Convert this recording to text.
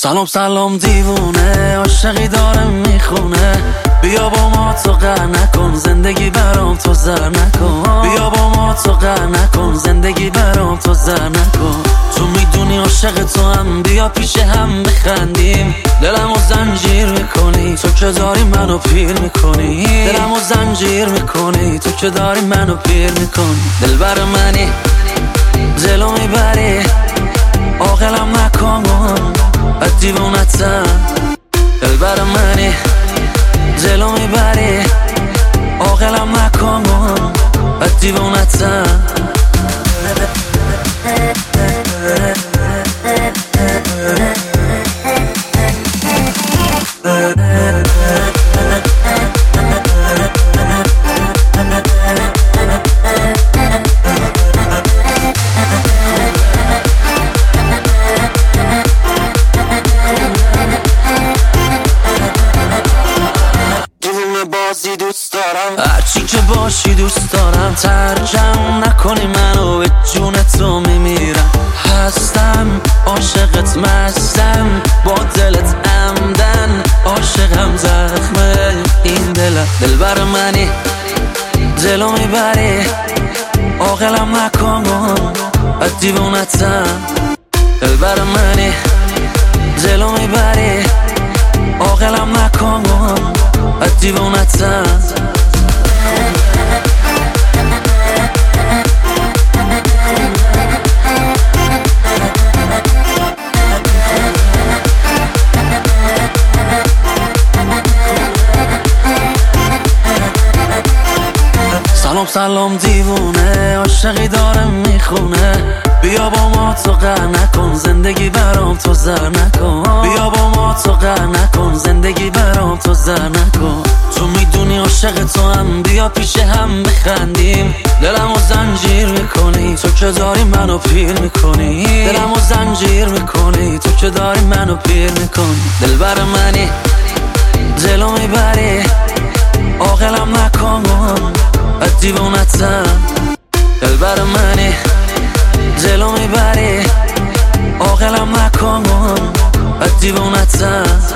سلام سلام دیوونه، عاشقی داره میخونه. بیا با ما تو قهر نکن، زندگی برام تو زر نکن. بیا با ما تو قهر نکن، زندگی برام تو زر نکن. تو میدونی عاشق تو هم، بیا پیش هم بخندیم. دلمو زنجیر میکنی تو که داری منو پیر میکنی. دلمو زنجیر میکنی تو که داری منو پیر میکنی. دلبر منی دلو میبری، عاقلم نکن از دیوونتم. دلبر منی دلو میبری، عاقلم نکن از دیوونتم. دوست دارم هرچی که باشی، دوست دارم ترجم نکنی منو، به جون تو میمیرم. هستم عاشقت، مستم با دلت عمدن، عاشقم زخمه این دلم. دلبر منی دلو میبری، عاقلم نکن از دیوونتم. دلبر منی دلو میبری، عاقلم نکن از دیوونتم. سلام سلام دیوونه، عاشقی داره میخونه. بیا با ما تو قهر نکن، زندگی برام تو زر نکن. بیا با ما تو قهر نکن، زندگی برام تو زر نکن. تو میدونی عاشق تو هم، بیا پیش هم بخندیم. دلمو زنجیر میکنی تو که داری منو پیر میکنی. دلمو زنجیر میکنی تو که داری منو پیر میکنی. دلبر منی دلو میبری، عاقلم نکن از دیوونتم. دلبر منی دلو میبری، عاقلم نکن از دیوونتم.